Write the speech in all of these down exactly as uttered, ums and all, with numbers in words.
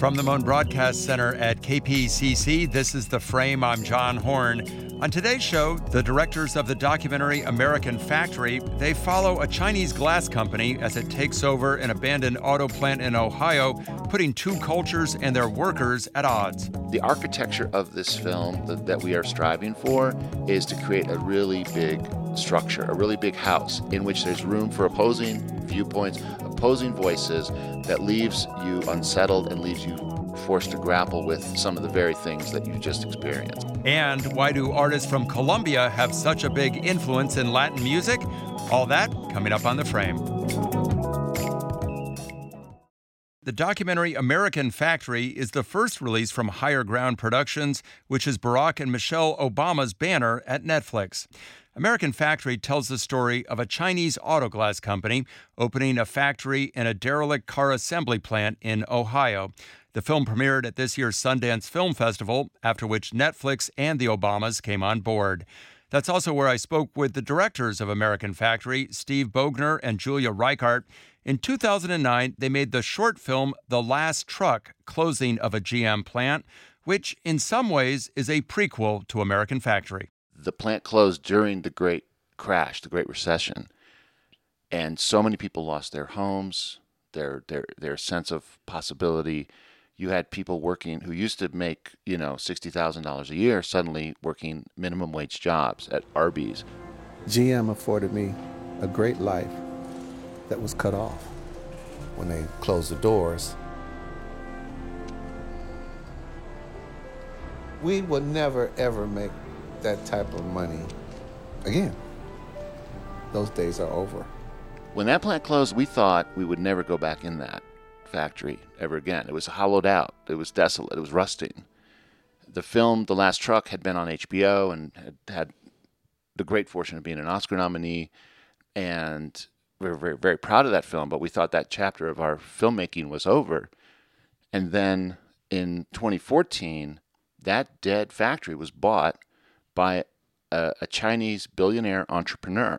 From the Moan Broadcast Center at K P C C, this is The Frame. I'm John Horn. On today's show, the directors of the documentary American Factory, they follow a Chinese glass company as it takes over an abandoned auto plant in Ohio, putting two cultures and their workers at odds. The architecture of this film that, that we are striving for is to create a really big structure, a really big house in which there's room for opposing viewpoints, opposing voices that leaves you unsettled and leaves you forced to grapple with some of the very things that you just experienced. And why do artists from Colombia have such a big influence in Latin music? All that coming up on The Frame. The documentary American Factory is the first release from Higher Ground Productions, which is Barack and Michelle Obama's banner at Netflix. American Factory tells the story of a Chinese auto glass company opening a factory in a derelict car assembly plant in Ohio. The film premiered at this year's Sundance Film Festival, after which Netflix and the Obamas came on board. That's also where I spoke with the directors of American Factory, Steve Bogner and Julia Reichart. In two thousand nine, they made the short film The Last Truck, Closing of a G M Plant, which in some ways is a prequel to American Factory. The plant closed during the Great Crash, the Great Recession, and so many people lost their homes, their their their sense of possibility. You had people working who used to make, you know, sixty thousand dollars a year, suddenly working minimum wage jobs at Arby's. G M afforded me a great life that was cut off when they closed the doors. We would never, ever make that type of money again. Those days are over. When that plant closed, we thought we would never go back in that factory ever again. It was hollowed out. It was desolate. It was rusting. The film The Last Truck had been on H B O and had had the great fortune of being an Oscar nominee, and we were very, very proud of that film, but we thought that chapter of our filmmaking was over. And then in twenty fourteen, that dead factory was bought by a, a Chinese billionaire entrepreneur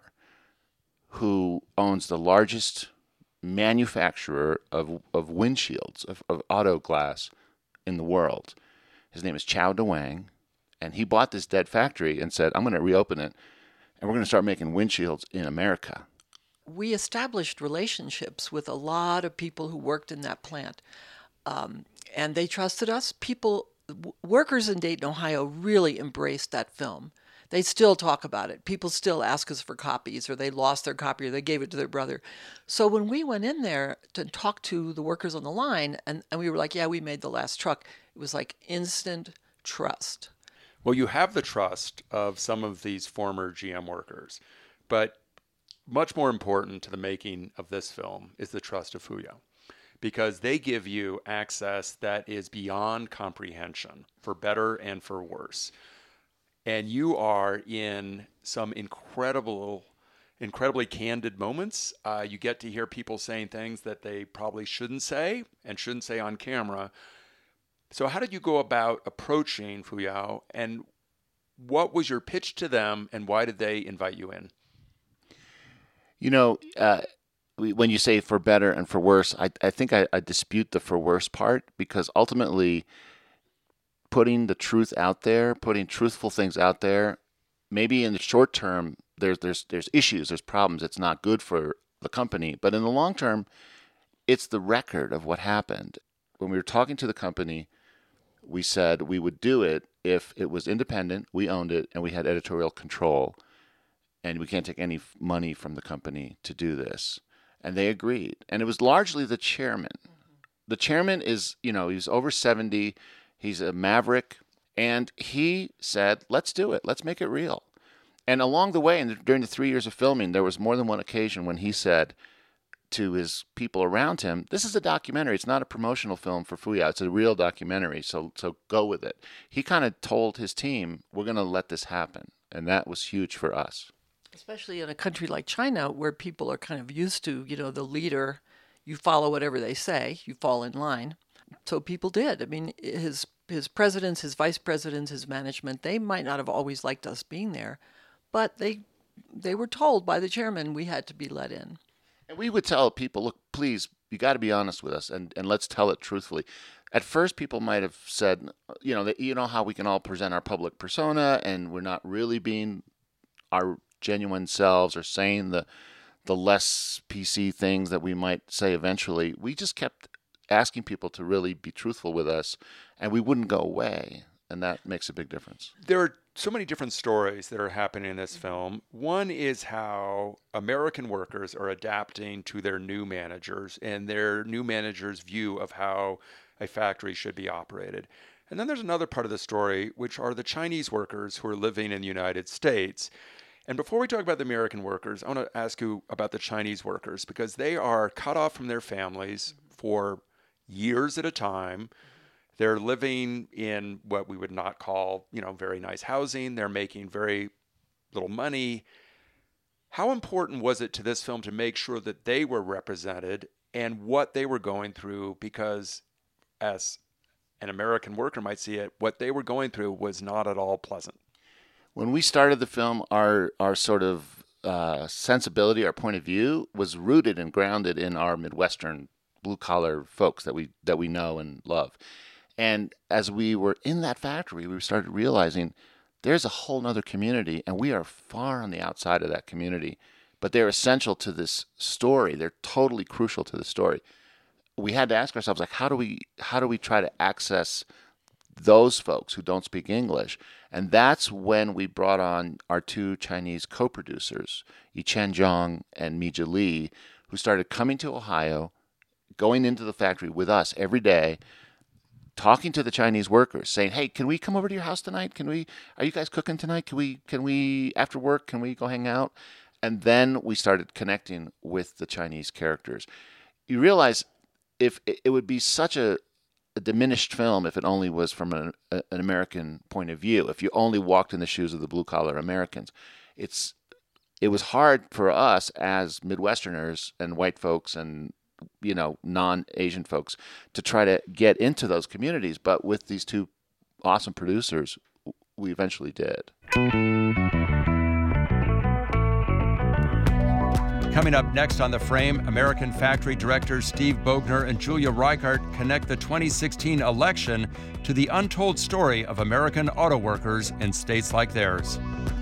who owns the largest manufacturer of, of windshields, of, of auto glass in the world. His name is Chao DeWang, and he bought this dead factory and said, I'm going to reopen it, and we're going to start making windshields in America. We established relationships with a lot of people who worked in that plant, um, and they trusted us. People, w- workers in Dayton, Ohio really embraced that film. They still talk about it. People still ask us for copies, or they lost their copy, or they gave it to their brother. So when we went in there to talk to the workers on the line, and, and we were like, yeah, we made The Last Truck, it was like instant trust. Well, you have the trust of some of these former G M workers, but much more important to the making of this film is the trust of Fuyao, because they give you access that is beyond comprehension, for better and for worse. And you are in some incredible, incredibly candid moments. Uh, you get to hear people saying things that they probably shouldn't say and shouldn't say on camera. So how did you go about approaching Fuyao, and what was your pitch to them, and why did they invite you in? You know, uh, when you say for better and for worse, I, I think I, I dispute the for worse part, because ultimately putting the truth out there, putting truthful things out there, maybe in the short term, there's there's there's issues, there's problems. It's not good for the company. But in the long term, it's the record of what happened. When we were talking to the company, we said we would do it if it was independent, we owned it, and we had editorial control. And we can't take any money from the company to do this. And they agreed. And it was largely the chairman. The chairman is, you know, he's over seventy. He's a maverick, and he said, let's do it. Let's make it real. And along the way, and during the three years of filming, there was more than one occasion when he said to his people around him, this is a documentary. It's not a promotional film for Fuyao. It's a real documentary, so so go with it. He kind of told his team, we're going to let this happen, and that was huge for us. Especially in a country like China, where people are kind of used to, you know, the leader, you follow whatever they say, you fall in line. So people did. I mean, his his presidents, his vice presidents, his management, they might not have always liked us being there, but they they were told by the chairman we had to be let in. And we would tell people, look, please, you got to be honest with us, and, and let's tell it truthfully. at first people might have said, you know, that, you know how we can all present our public persona and we're not really being our genuine selves or saying the the less P C things that we might say eventually. We just kept asking people to really be truthful with us, and we wouldn't go away, and that makes a big difference. There are so many different stories that are happening in this film. One is how American workers are adapting to their new managers and their new managers' view of how a factory should be operated. And then there's another part of the story, which are the Chinese workers who are living in the United States. And before we talk about the American workers, I want to ask you about the Chinese workers, because they are cut off from their families for years at a time. They're living in what we would not call, you know, very nice housing. They're making very little money. How important was it to this film to make sure that they were represented and what they were going through? Because as an American worker might see it, what they were going through was not at all pleasant. When we started the film, our our sort of uh, sensibility, our point of view, was rooted and grounded in our Midwestern blue-collar folks that we that we know and love. And as we were in that factory, we started realizing there's a whole nother community, and we are far on the outside of that community. But they're essential to this story. They're totally crucial to the story. We had to ask ourselves, like, how do we how do we try to access those folks who don't speak English? And that's when we brought on our two Chinese co-producers, Yichen Zhang and Mija Lee, who started coming to Ohio, going into the factory with us every day, talking to the Chinese workers, saying, "Hey, can we come over to your house tonight? Can we? Are you guys cooking tonight? Can we? Can we after work? Can we go hang out?" And then we started connecting with the Chinese characters. You realize if it would be such a, a diminished film if it only was from an, a, an American point of view. If you only walked in the shoes of the blue collar Americans, it's it was hard for us as Midwesterners and white folks and you know, non-Asian folks to try to get into those communities. But with these two awesome producers, we eventually did. Coming up next on The Frame, American Factory directors Steve Bogner and Julia Reichert connect the twenty sixteen election to the untold story of American auto workers in states like theirs.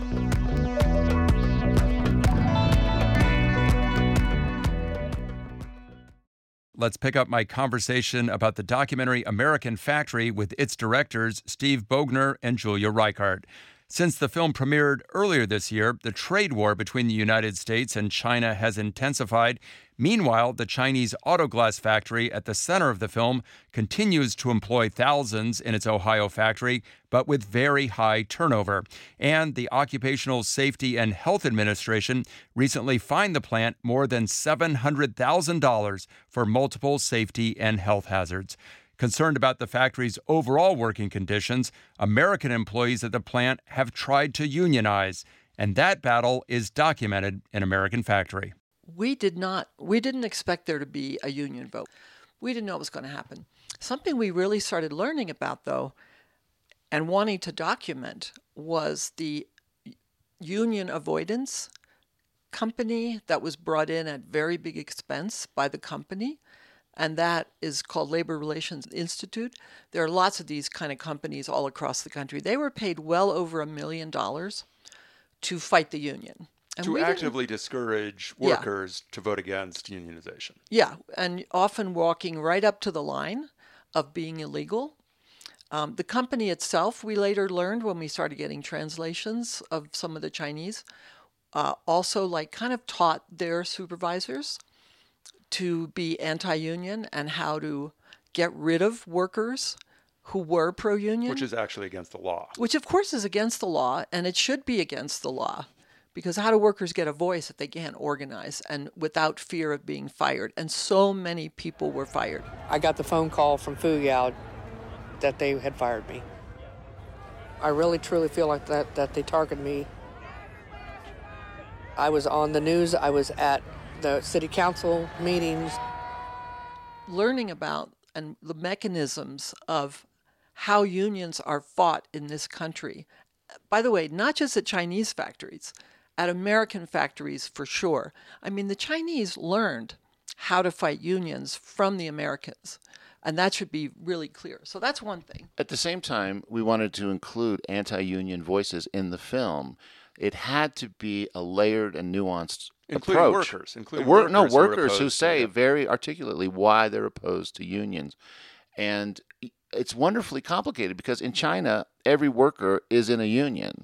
Let's pick up my conversation about the documentary American Factory with its directors, Steve Bogner and Julia Reichert. Since the film premiered earlier this year, the trade war between the United States and China has intensified. Meanwhile, the Chinese auto glass factory at the center of the film continues to employ thousands in its Ohio factory, but with very high turnover. And the Occupational Safety and Health Administration recently fined the plant more than seven hundred thousand dollars for multiple safety and health hazards. Concerned about the factory's overall working conditions, American employees at the plant have tried to unionize, and that battle is documented in American Factory. We did not, we didn't expect there to be a union vote. We didn't know it was going to happen. Something we really started learning about, though, and wanting to document was the union avoidance company that was brought in at very big expense by the company. And that is called Labor Relations Institute. There are lots of these kind of companies all across the country. They were paid well over a million dollars to fight the union. And to actively discourage workers yeah. to vote against unionization. Yeah, and often walking right up to the line of being illegal. Um, the company itself, we later learned when we started getting translations of some of the Chinese, uh, also like kind of taught their supervisors to be anti-union and how to get rid of workers who were pro-union. Which is actually against the law. Which, of course, is against the law, and it should be against the law. Because how do workers get a voice if they can't organize and without fear of being fired? And so many people were fired. I got the phone call from Fuyao that they had fired me. I really, truly feel like that, that they targeted me. I was on the news. I was at the city council meetings. Learning about and the mechanisms of how unions are fought in this country. By the way, not just at Chinese factories, at American factories for sure. I mean, the Chinese learned how to fight unions from the Americans. And that should be really clear. So that's one thing. At the same time, we wanted to include anti-union voices in the film. It had to be a layered and nuanced including approach. workers, including Wor- workers, no who are workers who opposed say to it. very articulately why they're opposed to unions, and it's wonderfully complicated because in China, every worker is in a union,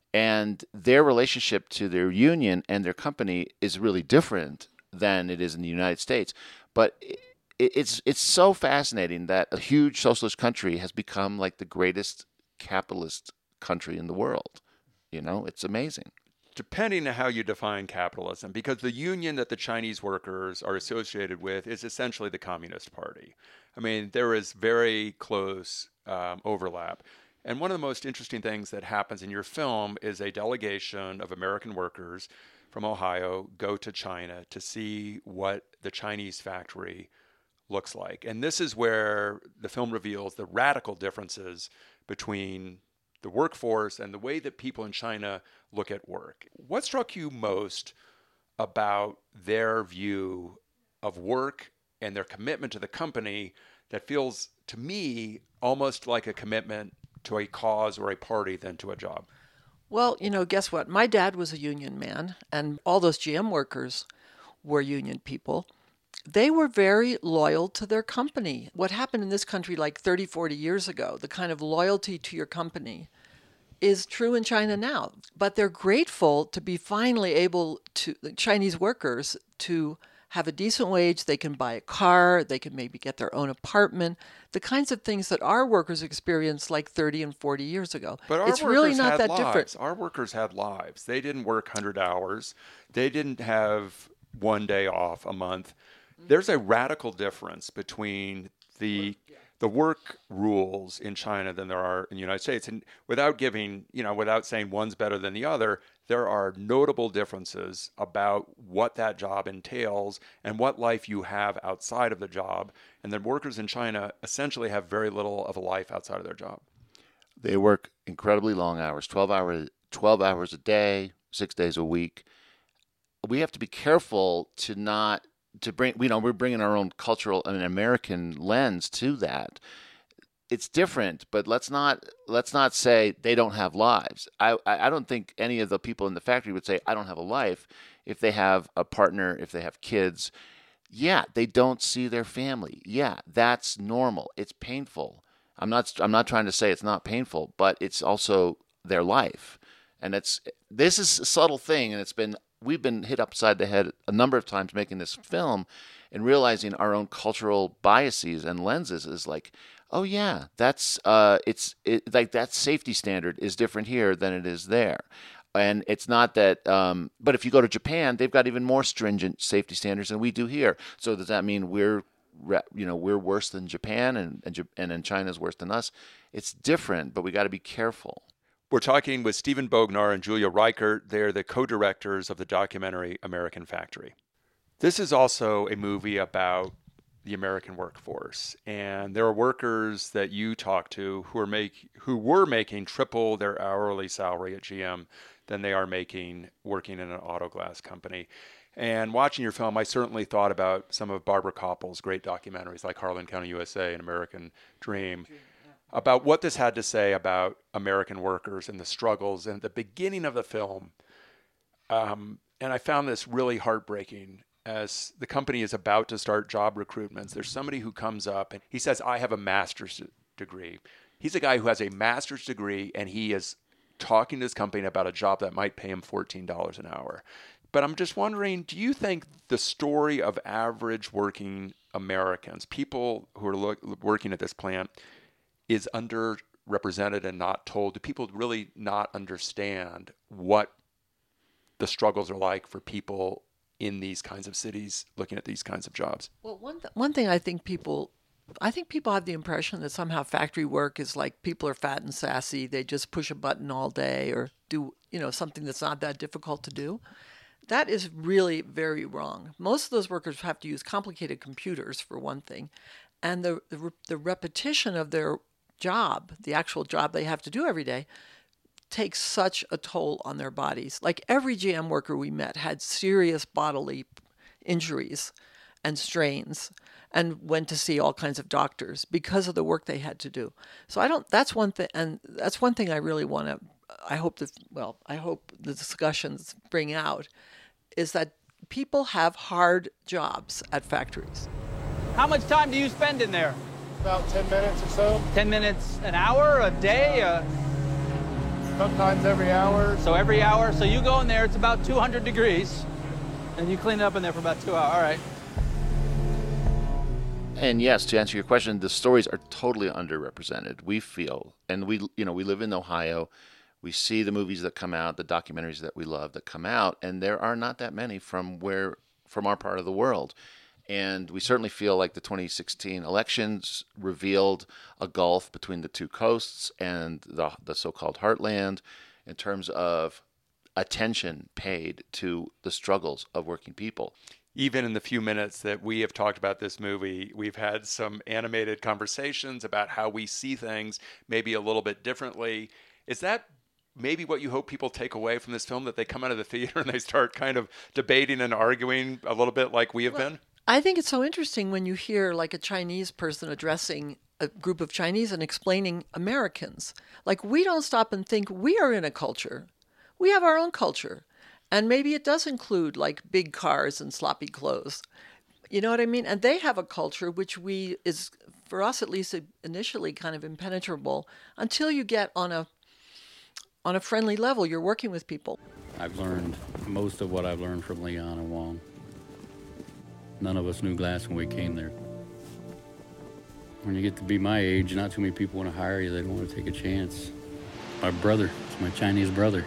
and their relationship to their union and their company is really different than it is in the United States. But it, it's it's so fascinating that a huge socialist country has become like the greatest capitalist country in the world. You know, it's amazing. Depending on how you define capitalism, because the union that the Chinese workers are associated with is essentially the Communist Party. I mean, there is very close um, overlap. And one of the most interesting things that happens in your film is a delegation of American workers from Ohio go to China to see what the Chinese factory looks like. And this is where the film reveals the radical differences between the workforce and the way that people in China look at work. What struck you most about their view of work and their commitment to the company that feels, to me, almost like a commitment to a cause or a party than to a job? Well, you know, guess what? My dad was a union man, and all those G M workers were union people. They were very loyal to their company. What happened in this country like thirty, forty years ago, the kind of loyalty to your company, is true in China now. But they're grateful to be finally able to, the Chinese workers, to have a decent wage. They can buy a car. They can maybe get their own apartment. The kinds of things that our workers experienced like thirty and forty years ago. But our it's workers really not had that lives. different. Our workers had lives. They didn't work one hundred hours. They didn't have one day off a month. There's a radical difference between the the work rules in China than there are in the United States. And without giving, you know, without saying one's better than the other, there are notable differences about what that job entails and what life you have outside of the job. And the workers in China essentially have very little of a life outside of their job. They work incredibly long hours, twelve hours, twelve hours a day, six days a week. We have to be careful to not to bring, you know, we're bringing our own cultural and American lens to that. It's different, but let's not let's not say they don't have lives. I I don't think any of the people in the factory would say I don't have a life if they have a partner, if they have kids. Yeah, they don't see their family. Yeah, that's normal. It's painful. I'm not I'm not trying to say it's not painful, but it's also their life. And it's this is a subtle thing, and it's been we've been hit upside the head a number of times making this film and realizing our own cultural biases and lenses is like, oh yeah, that's uh, it's it, like that safety standard is different here than it is there. And it's not that, um, but if you go to Japan, they've got even more stringent safety standards than we do here. So does that mean we're, you know, we're worse than Japan and and, and then China's worse than us? It's different, but we got to be careful. We're talking with Stephen Bognar and Julia Reichert. They're the co-directors of the documentary American Factory. This is also a movie about the American workforce, and there are workers that you talk to who are make who were making triple their hourly salary at G M than they are making working in an auto glass company. And watching your film, I certainly thought about some of Barbara Koppel's great documentaries like Harlan County, U S A and American Dream, about what this had to say about American workers and the struggles. And at the beginning of the film, um, and I found this really heartbreaking, as the company is about to start job recruitments, there's somebody who comes up and he says, I have a master's degree. He's a guy who has a master's degree, and he is talking to his company about a job that might pay him fourteen dollars an hour. But I'm just wondering, do you think the story of average working Americans, people who are lo- working at this plant, is underrepresented and not told? Do people really not understand what the struggles are like for people in these kinds of cities looking at these kinds of jobs? Well, one th- one thing I think people, I think people have the impression that somehow factory work is like people are fat and sassy. They just push a button all day or do, you know, something that's not that difficult to do. That is really very wrong. Most of those workers have to use complicated computers, for one thing, and the the, the repetition of their job, the actual job they have to do every day, takes such a toll on their bodies. Like every G M worker we met had serious bodily injuries and strains. and went to see all kinds of doctors because of the work they had to do. So I don't, that's one thing, and that's one thing I really want to, I hope that, well, I hope the discussions bring out, is that people have hard jobs at factories. How much time do you spend in there? About ten minutes or so. ten minutes an hour, a day? Uh... Sometimes every hour. So every hour. So you go in there, it's about two hundred degrees, and you clean it up in there for about two hours. All right. And yes, to answer your question, the stories are totally underrepresented, we feel. And we, you know, we live in Ohio. We see the movies that come out, the documentaries that we love that come out, and there are not that many from where, from our part of the world. And we certainly feel like the twenty sixteen elections revealed a gulf between the two coasts and the the so-called heartland in terms of attention paid to the struggles of working people. Even in the few minutes that we have talked about this movie, we've had some animated conversations about how we see things maybe a little bit differently. Is that maybe what you hope people take away from this film, that they come out of the theater and they start kind of debating and arguing a little bit like we have well, been? I think it's so interesting when you hear like a Chinese person addressing a group of Chinese and explaining Americans. Like, we don't stop and think we are in a culture. We have our own culture. And maybe it does include like big cars and sloppy clothes. You know what I mean? And they have a culture which we is, for us at least, initially kind of impenetrable until you get on a on a friendly level. You're working with people. I've learned most of what I've learned from Leon and Wong. None of us knew glass when we came there. When you get to be my age, not too many people want to hire you. They don't want to take a chance. My brother, it's my Chinese brother.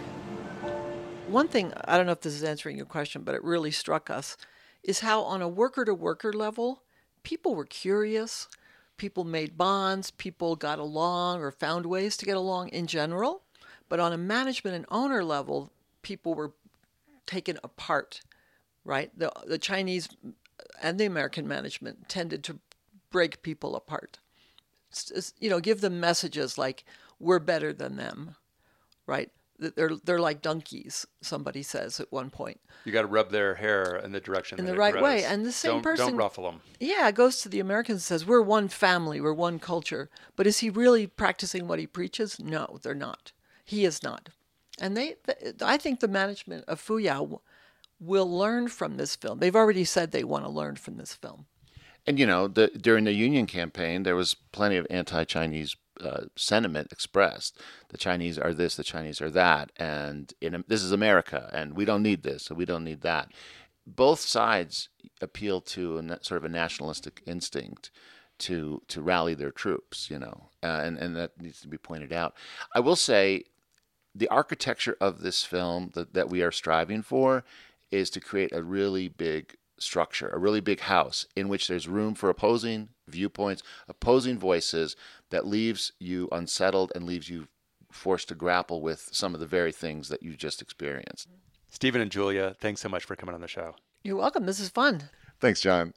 One thing, I don't know if this is answering your question, but it really struck us, is how on a worker-to-worker level, people were curious, people made bonds, people got along or found ways to get along in general. But on a management and owner level, people were taken apart, right? The, the Chinese and the American management tended to break people apart. You know, give them messages like, we're better than them, right? They're they're like donkeys, somebody says at one point. You got to rub their hair in the direction in that the it right grows. way. And the same don't, person don't ruffle them. Yeah, goes to the Americans and says, we're one family, we're one culture. But is he really practicing what he preaches? No, they're not. He is not. And they, I think the management of Fuyao will learn from this film. They've already said they want to learn from this film. And, you know, the, during the union campaign, there was plenty of anti-Chinese uh, sentiment expressed. The Chinese are this, the Chinese are that, and in, this is America, and we don't need this, and we don't need that. Both sides appeal to a sort of a nationalistic instinct to to rally their troops, you know, uh, and, and that needs to be pointed out. I will say the architecture of this film that, that we are striving for is to create a really big structure, a really big house in which there's room for opposing viewpoints, opposing voices, that leaves you unsettled and leaves you forced to grapple with some of the very things that you just experienced. Stephen and Julia, thanks so much for coming on the show. You're welcome. This is fun. Thanks, John.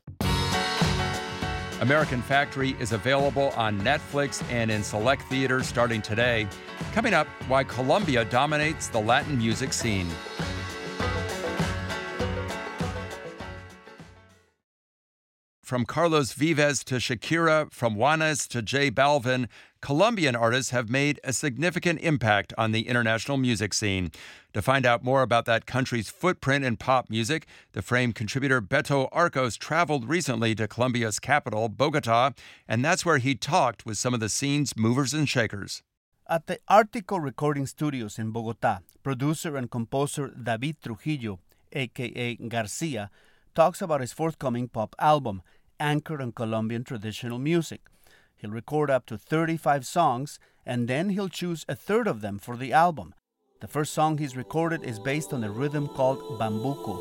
American Factory is available on Netflix and in select theaters starting today. Coming up, why Colombia dominates the Latin music scene. From Carlos Vives to Shakira, from Juanes to J Balvin, Colombian artists have made a significant impact on the international music scene. To find out more about that country's footprint in pop music, The Frame contributor Beto Arcos traveled recently to Colombia's capital, Bogota, and that's where he talked with some of the scene's movers and shakers. At the Article Recording Studios in Bogota, producer and composer David Trujillo, a k a. Garcia, talks about his forthcoming pop album, anchored on Colombian traditional music. He'll record up to thirty-five songs, and then he'll choose a third of them for the album. The first song he's recorded is based on a rhythm called bambuco.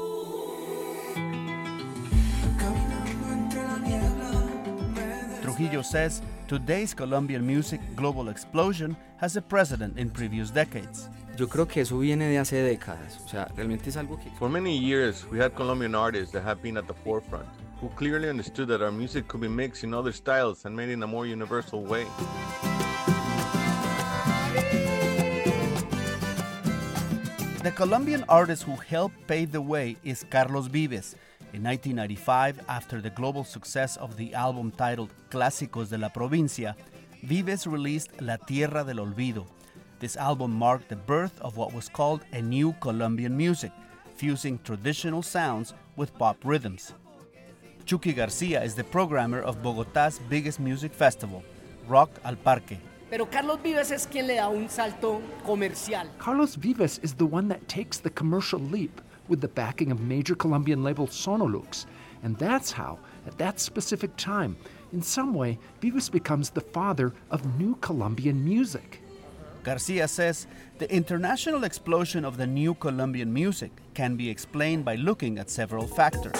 Trujillo says today's Colombian music global explosion has a precedent in previous decades. Yo creo que eso viene de hace décadas. O sea, realmente es algo que... For many years, we had Colombian artists that have been at the forefront, who clearly understood that our music could be mixed in other styles and made in a more universal way. The Colombian artist who helped pave the way is Carlos Vives, In nineteen ninety-five, after the global success of the album titled Clásicos de la Provincia, Vives released La Tierra del Olvido. This album marked the birth of what was called a new Colombian music, fusing traditional sounds with pop rhythms. Chucky Garcia is the programmer of Bogotá's biggest music festival, Rock al Parque. Pero Carlos Vives es quien le da un salto comercial. Carlos Vives is the one that takes the commercial leap with the backing of major Colombian label Sonolux. And that's how, at that specific time, in some way, Vives becomes the father of new Colombian music. Garcia says the international explosion of the new Colombian music can be explained by looking at several factors.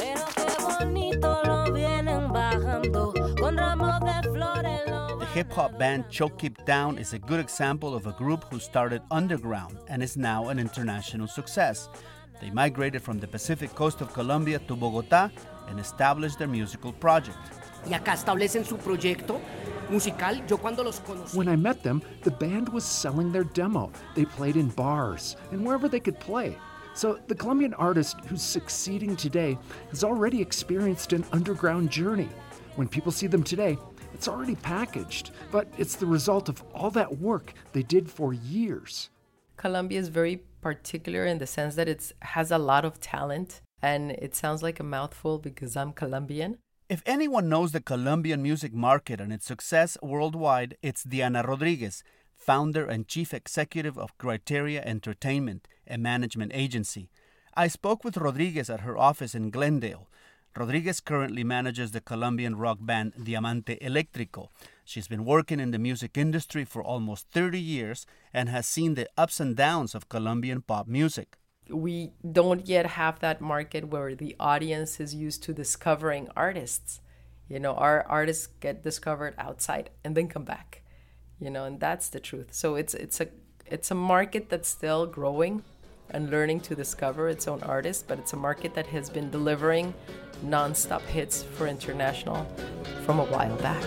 The hip-hop band Choke Keep Down is a good example of a group who started underground and is now an international success. They migrated from the Pacific coast of Colombia to Bogotá and established their musical project. Y acá establecen su proyecto musical. Yo cuando los conocí. When I met them, the band was selling their demo. They played in bars and wherever they could play. So the Colombian artist who's succeeding today has already experienced an underground journey. When people see them today, it's already packaged, but it's the result of all that work they did for years. Colombia is very particular in the sense that it has a lot of talent, and it sounds like a mouthful because I'm Colombian. If anyone knows the Colombian music market and its success worldwide, it's Diana Rodriguez, founder and chief executive of Criteria Entertainment, a management agency. I spoke with Rodriguez at her office in Glendale. Rodriguez currently manages the Colombian rock band Diamante Eléctrico. She's been working in the music industry for almost thirty years and has seen the ups and downs of Colombian pop music. We don't yet have that market where the audience is used to discovering artists. You know, our artists get discovered outside and then come back. You know, and that's the truth. So it's it's a it's a market that's still growing and learning to discover its own artists, but it's a market that has been delivering non-stop hits for international from a while back.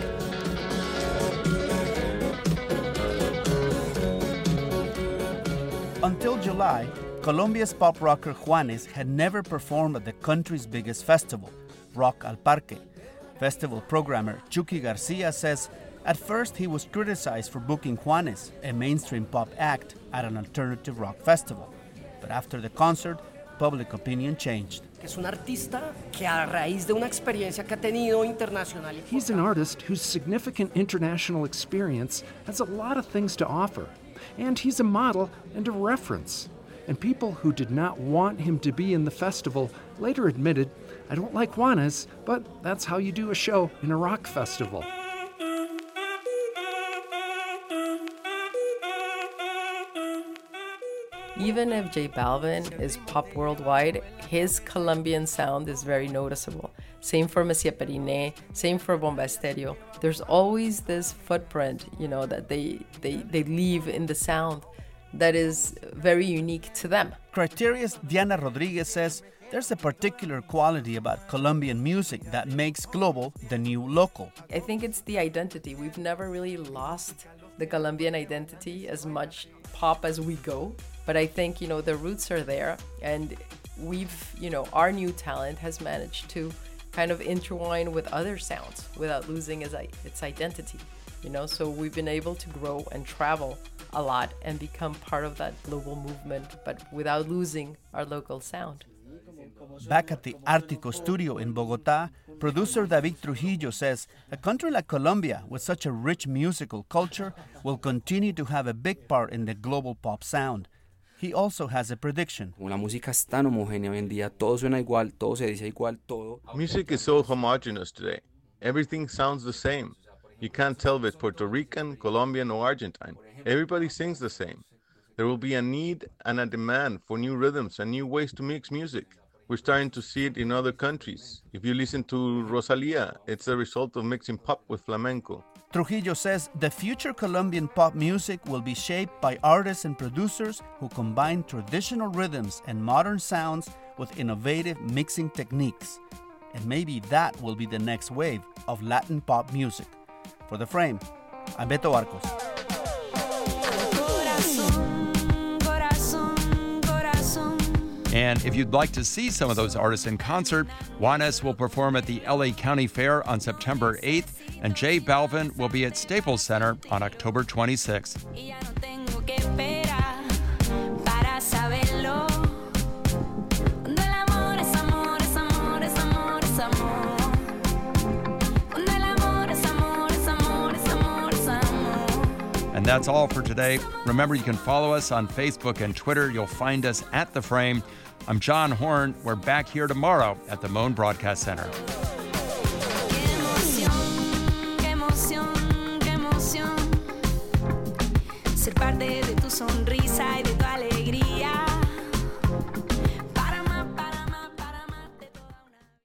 Until July, Colombia's pop rocker Juanes had never performed at the country's biggest festival, Rock al Parque. Festival programmer Chucky Garcia says at first he was criticized for booking Juanes, a mainstream pop act, at an alternative rock festival. But after the concert, public opinion changed. Es un artista que a raíz de una experiencia que ha tenido internacional. He's an artist whose significant international experience has a lot of things to offer. And he's a model and a reference. And people who did not want him to be in the festival later admitted, I don't like Juanes, but that's how you do a show in a rock festival. Even if J Balvin is pop worldwide, his Colombian sound is very noticeable. Same for Monsieur Periné, same for Bomba Estéreo. There's always this footprint, you know, that they, they, they leave in the sound that is very unique to them. Criteria's Diana Rodriguez says there's a particular quality about Colombian music that makes global the new local. I think it's the identity. We've never really lost the Colombian identity as much pop as we go. But I think, you know, the roots are there, and we've, you know, our new talent has managed to kind of intertwine with other sounds without losing its, its identity, you know, so we've been able to grow and travel a lot and become part of that global movement, but without losing our local sound. Back at the Artico studio in Bogotá, producer David Trujillo says a country like Colombia, with such a rich musical culture, will continue to have a big part in the global pop sound. He also has a prediction. La música es tan homogénea hoy en día, todo suena igual, todo se dice igual, todo. Music is so homogeneous today. Everything sounds the same. You can't tell if it's Puerto Rican, Colombian, or Argentine. Everybody sings the same. There will be a need and a demand for new rhythms and new ways to mix music. We're starting to see it in other countries. If you listen to Rosalía, it's a result of mixing pop with flamenco. Trujillo says the future Colombian pop music will be shaped by artists and producers who combine traditional rhythms and modern sounds with innovative mixing techniques. And maybe that will be the next wave of Latin pop music. For The Frame, I'm Beto Arcos. And if you'd like to see some of those artists in concert, Juanes will perform at the L A County Fair on September eighth, and J Balvin will be at Staples Center on October twenty-sixth. And that's all for today. Remember, you can follow us on Facebook and Twitter. You'll find us at The Frame. I'm John Horn. We're back here tomorrow at the Moan Broadcast Center. Ser parte de tu sonrisa y